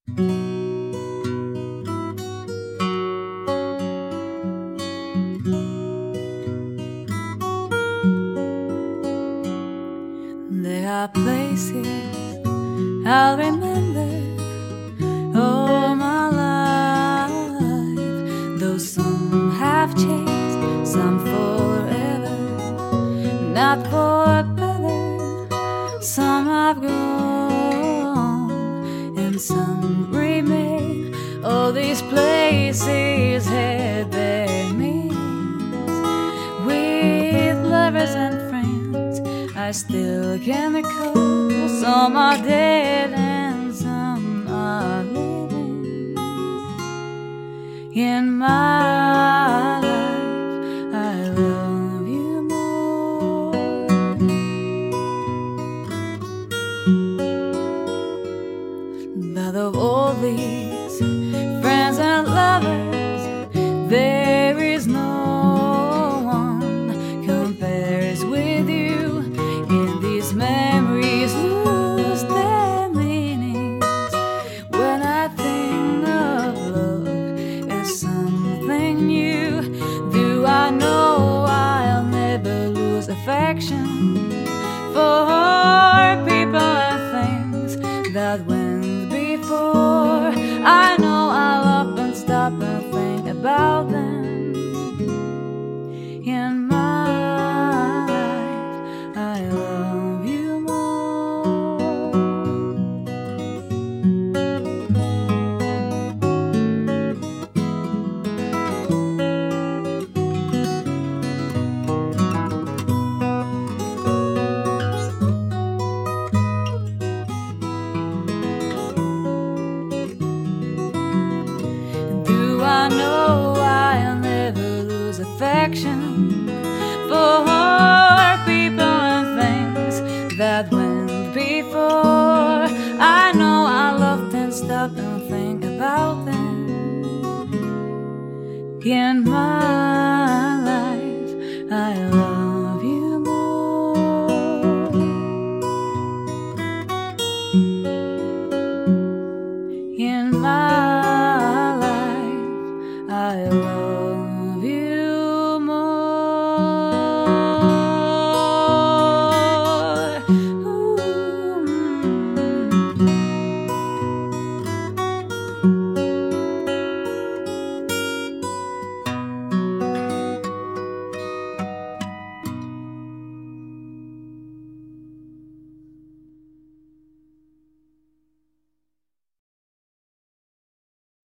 There are places I'll remember all my life, though some have changed, some forever, not for better. Some have grown and some remain. All these places had their meanings. With lovers and friends I still can recall. Some are dead and some are living. In my life I love you more. But of all these friends and lovers, there is no one compares with you. In these memories lose their meanings. When I think of love as something new, do I know I'll never lose affection for people and things that went before. I know I'll often stop and think about them. In my life I love you more. Do I know I'll never lose affection for people and things that went before? I know I'll often stop and think about them. In my life I love you more. In my